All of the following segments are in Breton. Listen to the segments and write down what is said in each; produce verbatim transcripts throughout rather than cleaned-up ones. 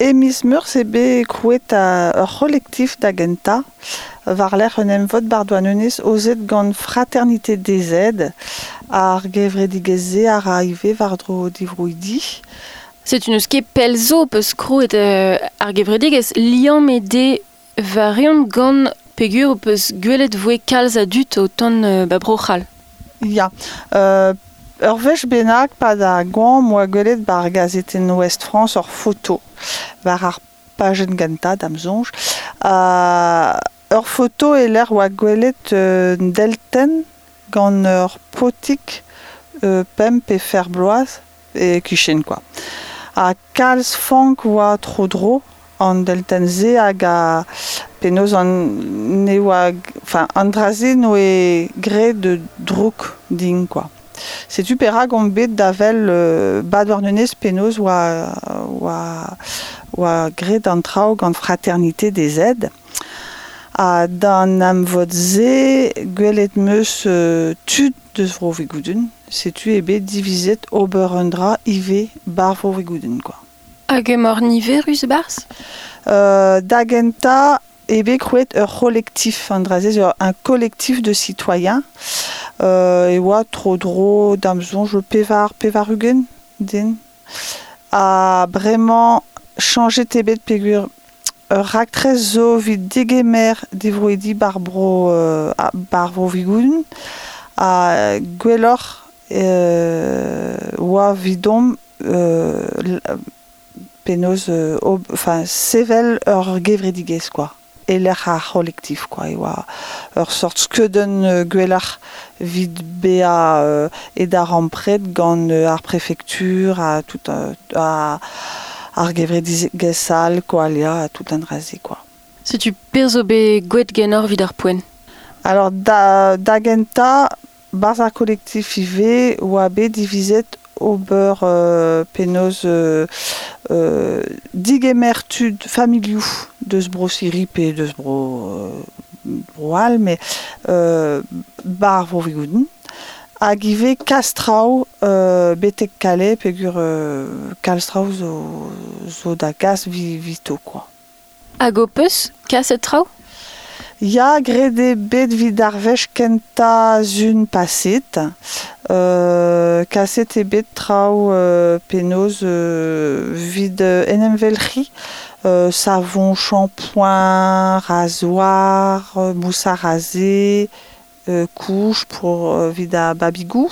Emis meurs ebe krouet a ur collectif da genta, var l'er un emvod bardouanenez ozet gant fraternité D Z ar gevredigeze ar aive var dro divrouidi. C'est une ske pelzo peus krouet euh, ar gevredigez liam ede variant gant pegur peus gwelet voe kalz a dut o ton euh, ba brochal. Ya. Euh, Ur vech bennak pa da gant moa gwelet bar gazeten Ouest France ur photo var ar pagen ganta damzonj. Uh, ur photo e l'er oa gwelet euh, delten gant ur potik euh, pemp e fer bloaz e kuchen quoi. A kalz fank oa tro dro an delten ze hag a penaos an ne oa, enfin andraze no e gre de drouk din quoi. C'est super hag on bet davel euh, badouarnenez penaos oa, oa, oa gre d'an traoù gant fraternité des Z. A d'an am vod ze gwelet meus euh, tud deus vro vegouden. Setu ebe divizet ober un dra ive bar vro vegouden quoi. Hag emor nive ruz bars euh, Da genta ebe krouet ur collectif, andrazez ur un collectif de citoyens. Euh, e oa tro dro damzonj pevar, pevarugen din. A bremañ chanje tebet pegur ur raktrez zo vid degemer devroedi bar bro, euh, bar vro vigouden. A gwelloc'h euh, oa vidom euh, penaos euh, enfin sevel ur gevredigez quoi. Et l'er ar collectif quoi. E oa ur sort skeudenn euh, gwelloc'h vid bea euh, e da rampret gant euh, ar préfecture a tout euh, a ar gevredigezal koalia a tout an raze quoi. Se tu pez o be gouet genor vid ar poen. Alors da, da genta barz ar collectif ive oa be divizet ober euh, penaos euh, euh, digemer tud familioù deus bro siri pe deus bro euh, broal, mais euh, bar vro vegouden. Hag ive kastraoù euh, betek kale pegur euh, kalstraoù zo, zo da gas vi, vito quoi. Hag o peus kaset traoù Ya grede bet vid ar vech kenta zun paset, euh, kaset e bet traoù euh, penaos euh, vid euh, enemvelc'hi, euh, savon, shampoing, rasoir, euh, mousse à raser, euh, couche pour euh, vid a babigou,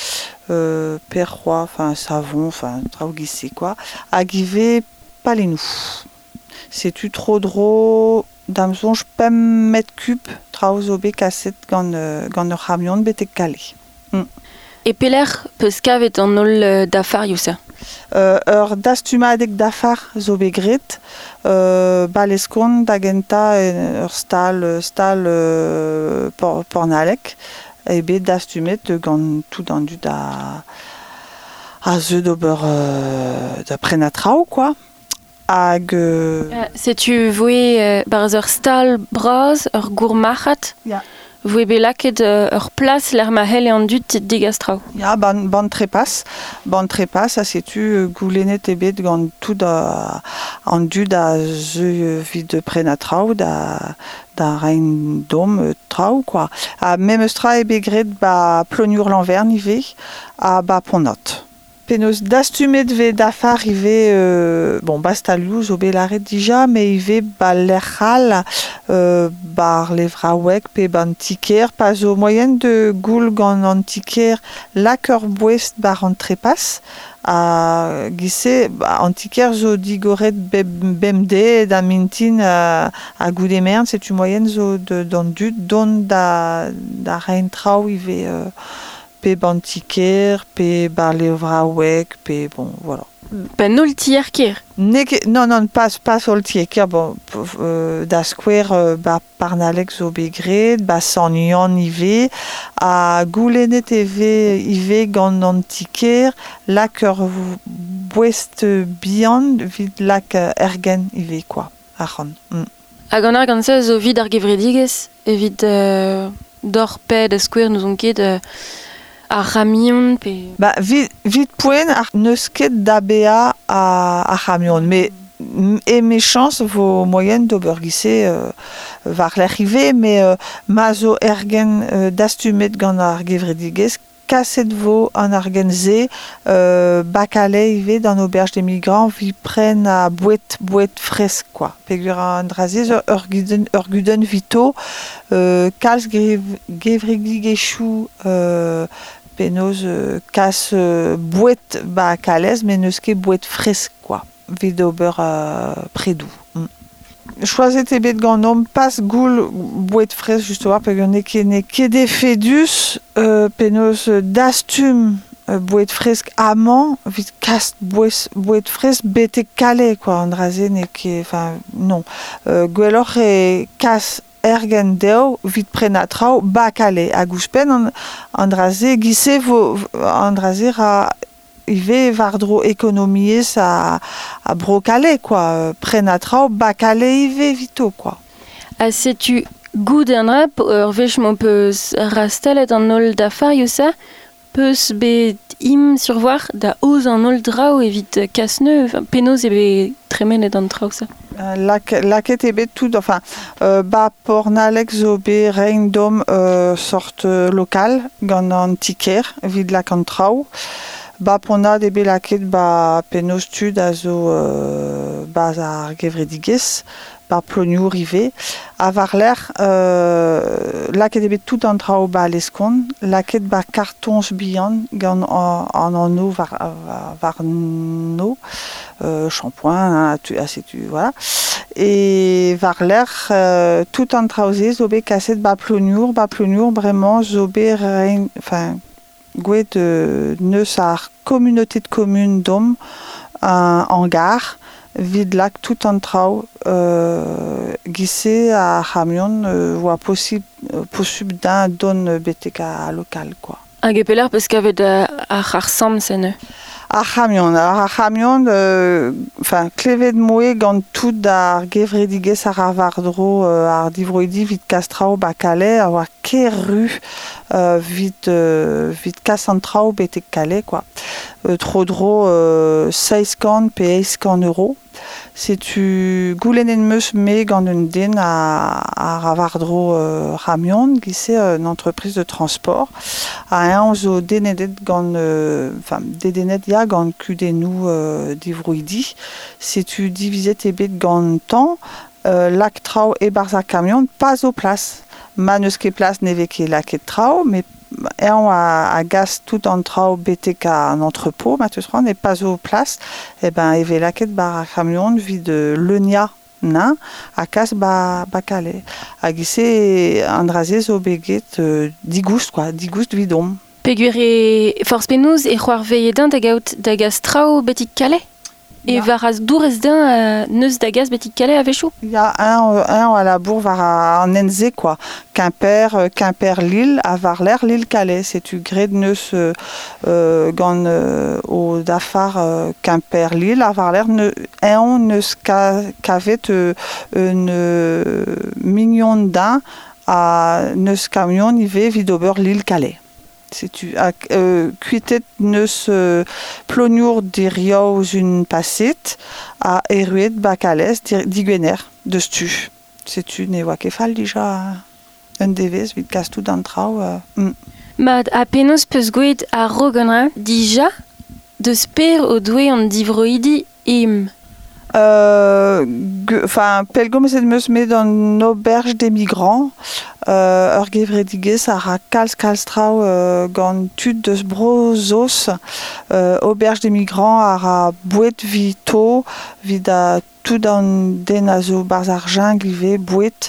euh, perrois, enfin savon, enfin traoù gise quoi, hag ive palenou. C'est-tu trop dro damzonj pem met kup traoù zo bet kaset gant, euh, gant ur c'hamion betek kale. Mm. E pelec'h peus kavet an holl euh, dafar yousa euh, Ur dastumadeg dafar zo bet gret, euh, baleskon da genta ur stal, stal euh, por, pornalek, e bet dastumet gant tout an dud a, a zeu d'ober euh, da prena traoù quoi. Hag... Euh... uh, Se tu voe euh, barz ur stal braz, ur gourmachat, Ya. voe be laket euh, ur plas l'er ma hel e an dud degaz traoù. Ya, ban, ban trepas. Ban trepas, a setu goulennet ebet gant tout da, an dud a zeu vid prena traoù da, da rein dom traoù, quoi. A mem eus tra ebe gret ba ploniour l'anvern ive, a ba ponot. Penaos dastumet ve dafar ive, euh, bon, bastalioù zo bet laret dija, me ive ba lerc'hal euh, bar levraoueg pe ban tiker, pa zo moyen de goul gant an tiker lak ur bouest bar an trepas, a gise an tiker zo digoret bemde da mintin a, a goudemern, setu moyen zo d'an dud don da, da rein traoù ive... Euh, pe bantiker, pe bar levraoueg, pe bon, voilà. Ben nol tier ker Neke, non, non, pas, pas ol tier bon, euh, da skouer euh, ba parnalek zo begret, ba sannion ive, a goulennet eve ive gant an tiker, lak ur bouest bihan vid lak ergen ive, quoi, ac'han. Mm. Hag an ar gant se zo vid ar gevredigez, evit euh, d'or pe da skouer nous on ket euh, ar ramion pe... Bah, vid, vid poen ar neus ket da bea a, a ramion, mais et mes chances vos moyennes d'obergisser euh, var l'arrivée mais euh, mazo ergen euh, d'astumet gant ar gevrediges kasset vo an argenze euh, bacalé ivé dans l'auberge des migrants vi prennent à bouet bouet fresque quoi pegur an draziz ur guden ur guden vito euh, kalz gevredigeschu euh, penaos euh, kas euh, bouet bacalez mais neus ket bouet fresque quoi vid ober euh, predou. Mm. Choisit ebet gant nom pas goul bouet fresque justement pegur ne ket ne ket de fedus euh, penaos dastum euh, bouet fresque amant vid kast bouet bouet fresque bete calé quoi an draze ne ket enfin non euh, gwelloc'h e kas ergen deo vid prenatrao bacalé a gouspen an, an draze gise vo an draze ra ive vardro économier à à brocalé quoi prenatrao bacalé ive vito quoi. A setu goudenra ur vech mo peus rastelet an ol da fariosa peus bet im survoir da oz an ol drao evit kasneu penaos ebe tremenet an traosa. Lak laket ebet tout enfin euh, ba pornalek zo be rein dom euh, sorte local gant an tiker vid lak an trao. Ba pona de be laket ba penaos tud a zo euh, baz ar gevrediges ba plonioù rive a var l'er euh, laket ebet tout an trao ba leskon laket ba kartons bihan gant an an anno var, var, var no euh, shampoing assez tu voilà et var l'er euh, tout an traoze zo be kaset ba plonioù ba plonioù vraiment zo be rein enfin gouet de neus ar communauté de communes dom un hangar vid lak tout an trao euh, gise a ramion euh, oa possible euh, possible d'un don betek a local quoi. Hag e pelec'h peus kavet a ar sam senne. Ar ramion, ar ramion, euh, enfin, klevet moe gant tout ar gevrediges ar avardro euh, ar divroidi vid kastrao bacalé a oa keru euh, vid, euh, vid kasantrao betek calé quoi. Euh, trodro euh, seiskan pe eiskan euro. Si tu goulenen meus me gant un den a, a ravardro euh, ramion, gise euh, une entreprise de transport. A un zo denedet gant, enfin, euh, dedenet ya gant kudenou euh, divroidi. Si tu diviset ebet gant temps, euh, lak trao e barza camion, pas au place. Manus ket place neve ket laket trao, mais on a, a gas tout en trao betek a un entrepôt, matusran, et pas au place, et ben, eve laket bar a camion vid leunia nain, a kas ba, ba calé. A gise an draze zo beget euh, digoust, quoi, digoust vidom. Pegur e force penaos e c'hoar veilledin da gaout da gas trao betik calé? Et ja. Var a dourez d'un euh, neus da gaz betik calé a vechou? Il y a un, euh, un à la bourg var a en Enze quoi. Quimper, euh, Quimper Lille, à Varler, Lille Calais. C'est tu gré de neus euh, euh, gant euh, au dafar euh, Quimper Lille, à Varler, ne, un neus kavet euh, une euh, mignon d'un à neus camion ive vidober Lille Calais. Si tu as euh, cuitet neus euh, ploniour dirioù une passet à eruet bacalès digwener de stu. Si tu ne oa ket fall déjà un devez vid kastou d'an trao. Euh, mm. Mad a penaos peus gouet a rogenra dija de sper o doue an divroidi im. Euh, enfin, pelgom c'est de meus met dans une auberge des migrants. Euh, ur gevrediges a ra kalz kalz trao euh, gant tud deus brozos euh, auberge des migrants a ra bouet vito vid a tout an den a zo barz ar jungle ive bouet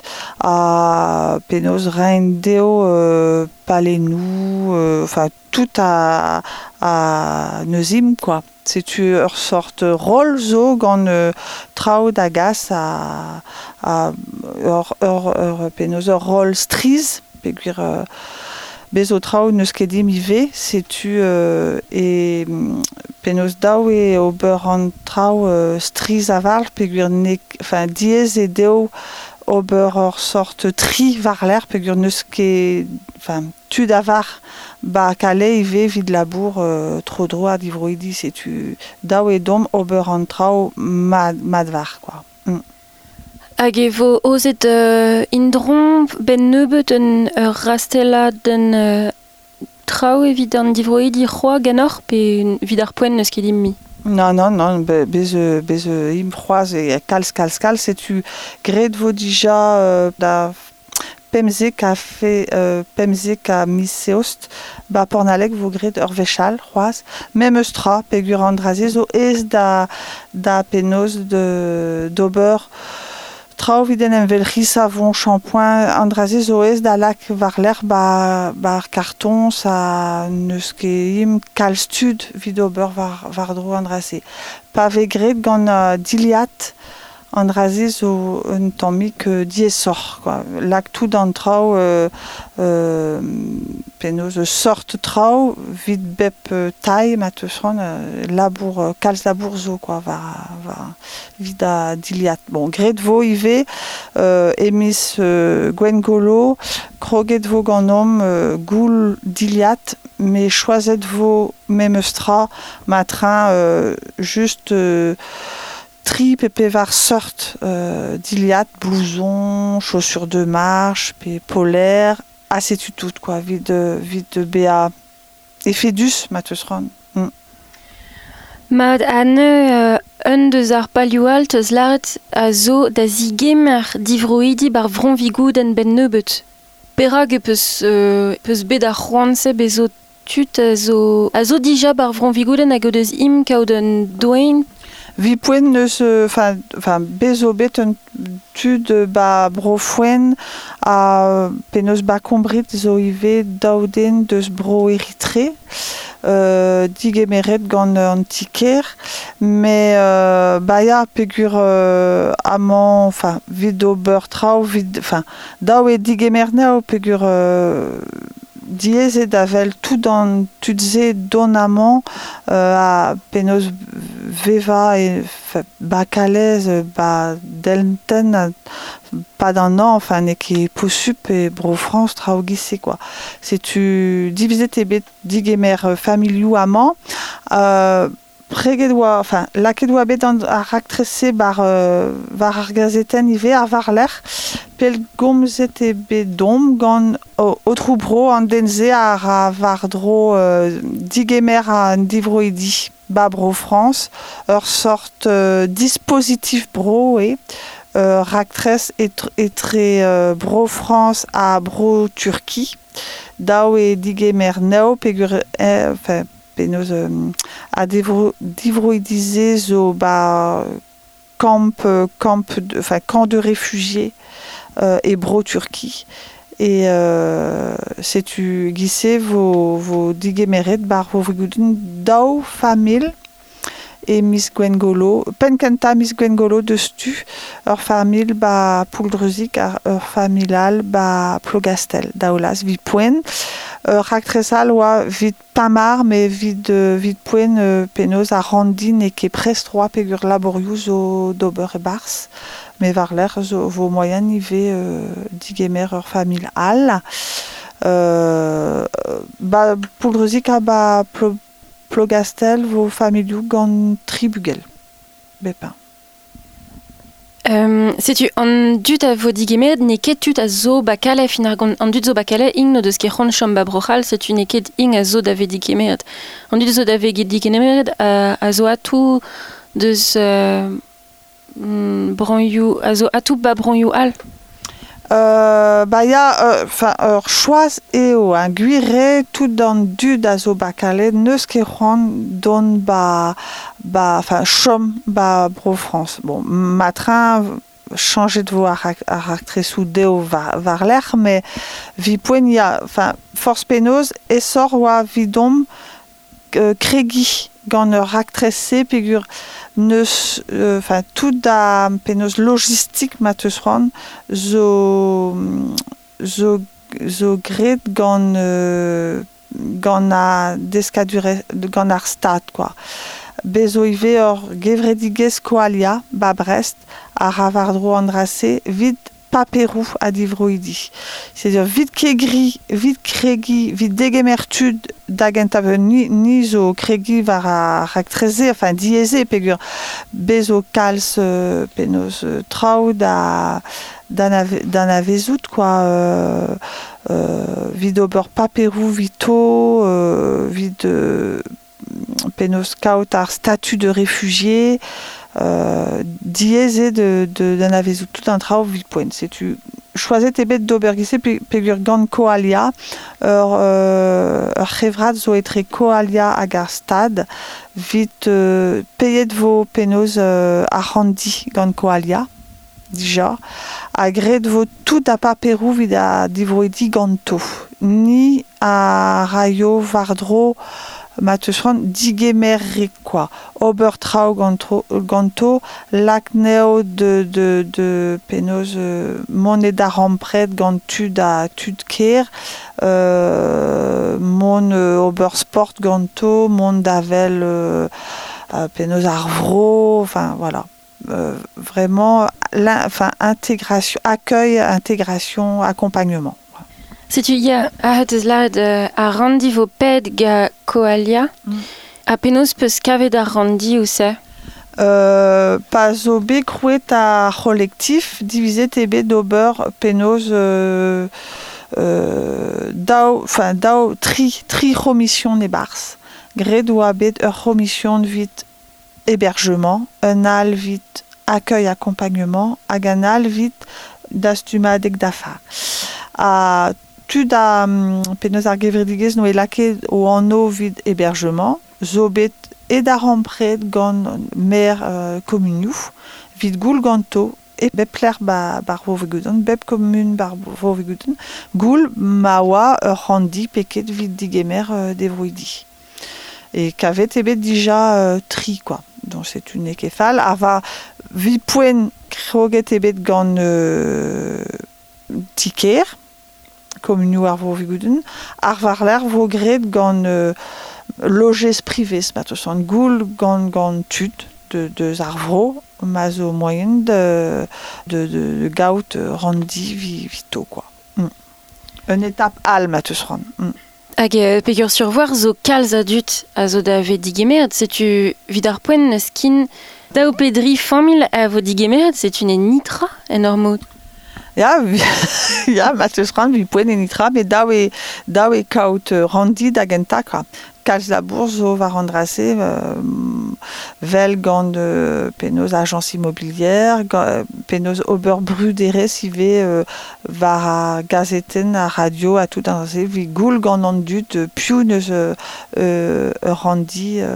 a penaos rein deo euh, palenou euh, enfin tout a, a neuzim quoi. Si tu ur sorte rol zo gant euh, trao da gas a, a ur, ur, ur penaos ur rol striz peguir euh, bezo trao neus ket dim ive si tu euh, e penaos daou e ober an trao euh, striz a val peguir ne enfin diez e deo ober or sorte tri varler pegur neus ket, enfin, tu d'avar, ba kale ive vid labour euh, tro droa divroidi, c'est tu daou et dom ober an trao mad, madvar, quoi. Mm. Hag e vo ozet uh, indron ben nebeut un ur rastella den uh, trao evit an divroidi c'hoa ganor pe vid ar poen neus ket immi. Non, non, non, be, bez, bez im c'hoaz e kalz, kalz, kalz, c'est tu gret vo dija euh, da pemzek a fe, euh, pemzek a miseost, ba pornalek vo gret ur vechal c'hoaz, mem eustra pegur an draze zo ez da, da penaos de d'ober trao viden en velc'hi savon, shampoing, andraze zo ez da lak var l'er ba, ba ar karton sa neus ket im kalz tud vid ober var, var dro andraze. Pa ve gret gant uh, diliat andraze zo un tammik uh, diesor, quoi. Lak tout an trao euh, euh, penaos sort trao vid bep euh, taille ma teus ran euh, labour, euh, kalz labour zo, quoi, var, var vid a diliat. Bon, gret vo ive euh, emis euh, gwen golo, kroget vo gant om euh, goul diliat, mais choiset vo mem eustra matrin euh, juste euh, tri pepe var sort euh, diliat, blouson, chaussures de marche, pe polaire, assez tu tout, quoi, vid de, vid de béa. Et fédus, ma teus ran. Mm. Mad ane uh, un deus ar palioalt eus lart a zo da zigemer divroidi bar vronvigoù den ben nebeut. Perak e peus, uh, peus bet ar c'hoantse bezo tut a zo, a zo dija bar vronvigoù den hag o deus im kaout un doain. Vi poen neus, enfin, enfin, bezo bet un tud ba brofoen a penaos ba kombrit zo ive daouden deus bro eritre, euh, digemeret gant an tiker, mais euh, ba ya pegur euh, amant, enfin, vid ober trao, vid, enfin, daou e digemer nao pegur euh, diez davel tout dans tout ze donamment euh, a penaos veva et ba kalez ba delten pas d'un an, enfin ne ket possup et bro France trao gisse, quoi. C'est tu diviser tes bet digemer familiou amant euh, preget doa, enfin laket doa bet an ar aktrese bar euh, var ar gazeten ive ar var l'er pel gomzet e bet dom gant o, o trou bro an denze ar a var dro euh, digemer a divroidi ba bro France ur sort euh, dispositif bro e euh, raktres etre, etre euh, bro France a bro Turquie daou e digemer neo pegur eh, enfin penaos euh, a divro, divroidize zo ba camp, camp de, enfin, camp de réfugiés euh, et bro Turquie. Et euh, c'est tu gisse vo, vo digemeret bar vo vigouden daou famil et Miss Gwengolo, penkenta Miss Gwengolo de stu, ur famil ba pouldrezik, ur familial ba plogastel, daoulas vi poen. Euh, Raktresal oa vid pamar, mais vid, euh, vid poen euh, penaos a randin e ket prest roa pegur laborioù zo d'ober e bars, mais var l'er zo vo moyen ive euh, digemer ur famil al. Euh, ba pouldrezik a ba plo, plogastel vo familiou gant tribugel. Bepin. Um, Setu, an dut a vo digemet, ne ket tut a zo bakale finar gant an dut zo bakale ing no deus ket c'hant chom ba brochal, setu ne ket ing a zo da ve digemet. An dut zo da ve digemet a, a zo atou deus uh, mm, branioù, a zo atou ba branioù al. Euh, bah ya, enfin, euh, ur choaz eo, un guire tout dans du da zo bakale, neus ket c'hoant don ba, ba, enfin, chom ba bro France. Bon, matrin, changer de vo ar, ar aktresou deo var, var l'er, mais vi poen ya, enfin, force penaos, essor oa vidom euh, kregi gant ur aktrese pegur neus, enfin, euh, tout da penaos logistique ma teus ran zo, zo, zo gret gant, euh, gant a deskadure, gant ar stad, quoi. Bezo ive ur gevredigez koalia, ba Brest, a ravardro andrase, vid paperou à divroidi. C'est-à-dire vite kegri, vite kregi, vite dégemertud d'agenta ni ni zo kregi var a rectreze, enfin diézé pégur bezo cals euh, penos euh, trau da d'un avezout quoi euh, euh, vide ober paperou vito euh, vide euh, penos kautar statut de réfugié euh, diézé de d'un avezout tout un trau vipoen c'est tu choisis tes bêtes d'aubergissé pégur gant koalia ur euh, chevrat zo etre koalia agar stad vite euh, payet vos penos euh, arrondi gant koalia déjà agré de vos tout à paperou vid a divroidi ganto ni a rayo vardro matesron digemer quoi obertrau ganto ganto lacneo de de de penos euh, moneda rampret gantud a tudker euh, mon euh, obersport ganto mon davel euh, euh, penos arvro enfin voilà. Euh, vraiment la, enfin, intégration, accueil, intégration, accompagnement. Si tu y as à randi vo ped ga koalia, mm. a penos peus kavet a randi ou c'est euh, pas zo be crouet a collectif divisé tb d'ober penos euh, euh, dao, enfin dao tri tri remission ne bars gré doa bet ur remission vite hébergement, un al vite accueil accompagnement, hag un al vite d'astuma deg dafa. A tu da um, penos ar gevredigez no e lake o anno vite hébergement, zo bet e da rampret gant mer euh, communiou, vite goul ganto e bep pler ba, bar vo veguden, bep commun bar vo veguden, goul ma oa ur randi peket vite digemer euh, devroidi. Et qu'avait été déjà euh, tri quoi. Donc c'est une éképhale. Ava vipouen kroget ebet gant euh, tiker, comme nous arvo viguden, arvar l'air vo gret gant euh, loges privés, matosant goul gant gant tud de de arvro, mazo moyen de de de, de gaut randi vi, vito quoi. Mm. Une étape al matosant. Mm. Hag euh, pegur survoir zo kalz adut a zo da ve digemeat, setu vid ar poen ne skin da o pedri famil a vo digemeat, setu ne nitra en ur mod. Ja, ja, ma teus ran vi poen en nitra, mais da e da e kaut uh, randi da gentakra. Kalz la bourse zo va rendrase euh, vel gant euh, penos agence immobilière, gant, penos ober brudere si ve euh, var a gazeten a radio a tout an se vi goul gant an dut euh, piou neus euh, euh, randi euh,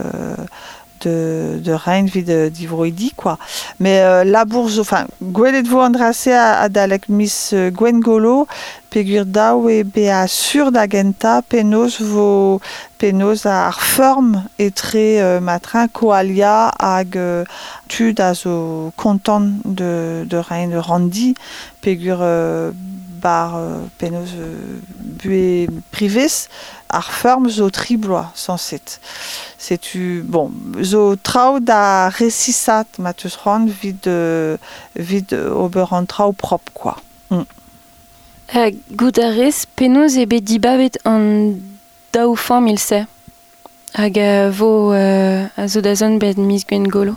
de de rein vid divroidi quoi. Mais euh, la bourse enfin gwelet vo andrase a, a dalek miss euh, Gwen Golo pegur daou e be a sur da genta penos vo penos ar form etre euh, matrin koalia hag euh, tud a zo kontant de de rein de randi pegur euh, bar euh, penos euh, bue privés ar form zo tribloa sanset. C'est tu bon zo trau da resisat matus ran vid euh, vid ober an trau propre quoi. Mm. Uh, Goudares penos e bet dibabet an daou form il se hag uh, vo uh, a zo da zon bet mis Gwen Golo.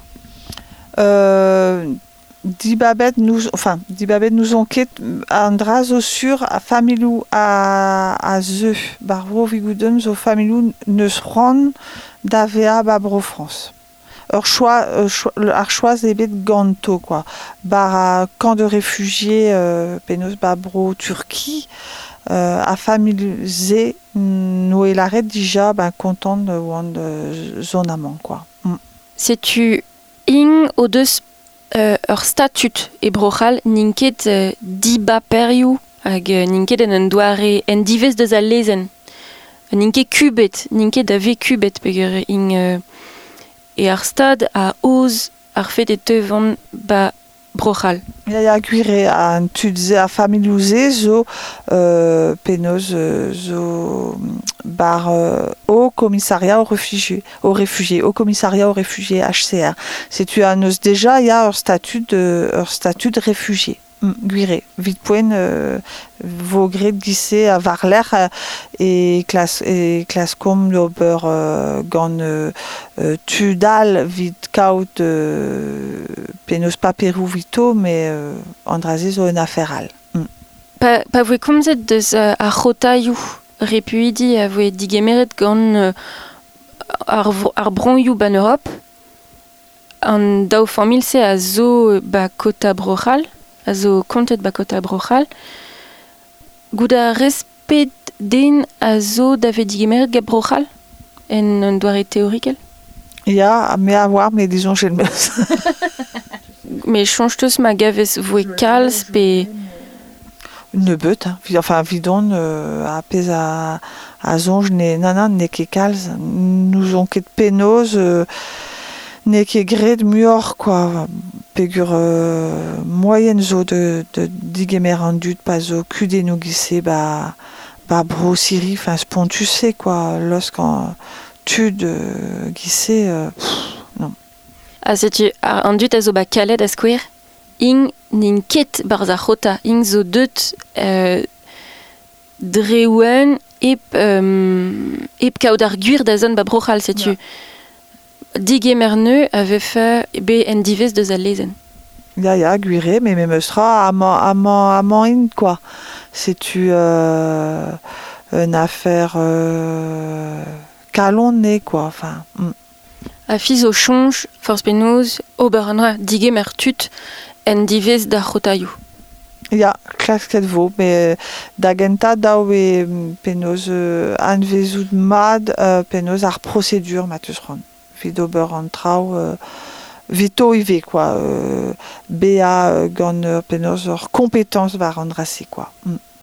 Euh, Dibabet nous enfin dibabet nous enquête andra zo sur a familou a a ze barro viguden zo familou ne ran d'avea babro France. Ur choix ar choix ebet ganto quoi. Bar a camp de réfugiés euh, penos babro Turquie euh, a familou ze no e laret déjà ben content de wan de zonamant quoi. Mm. C'est tu ing o deus Uh, ur statut e brochal ninket uh, diba periou hag uh, ninket en un doare en divez deus a lezen. Ninket kubet, ninket da ve kubet pegur ing uh, e ar stad a oz ar fet e tevan ba brochal. Il y a guire a un tudze a familiouze zo euh, penos euh, zo bar euh, au commissariat aux réfugiés, aux réfugiés, au commissariat aux réfugiés H C R. C'est tu as déjà il y a un statut de un statut de réfugié. Mm, guire. Vite point, euh, vos gré de glisser à Varler euh, et classe et classe comme l'ober euh, gant euh, euh, tudal vite kaut euh, penos paperou vito mais euh, andrasis o en affaire. Mm. Pa, pa voe komzet deus uh, a rotaioù repuidi a voe digemeret gant uh, ar, ar bronioù ban Europe an daou familse a zo ba kota brochal a zo kontet ba kota brochal gouda respet den a zo da ve digemeret ga brochal en un doare teorikel. Ya, mais à voir, mais disons chez le meus. Mais change teus ma gavez voe kalz pe Une beute, hein. Enfin, vidon, euh, à pèse à, à zonge, ne, nanan, ne ke kalz, nous on ket penaos, euh, ne ke gred muor, quoi, pégur, euh, moyenne zo de, de, digemer en dut, pas zo, kude nous glissé, bah, bah, bro, siri, enfin, spontus, quoi, lorsqu'on, tu de glissé, euh, pff, non. Ah, setu ar an dut a zo ba kalet a skouer ing nin ket barz a chota ing zo deut euh, dreouen ep um, ep kaout ar gwir da zon ba brochal setu yeah. Digemer neu ave fe be en divez deus a lezen. Ya ya guiré mais même sera à man à man à man quoi. C'est tu euh, une affaire euh, calonnée quoi enfin. Mm. A fiz o chonj force penaos oberanra digemer tut en divez da chotaiou. Ya, classe ket vo, mais da genta daou e penaos euh, anvezout mad euh, penaos ar procédure matus ron. Vid ober an trao euh, vito ive quoi. Euh, B A euh, gant euh, penaos ur compétence var an drasi quoi. Mm.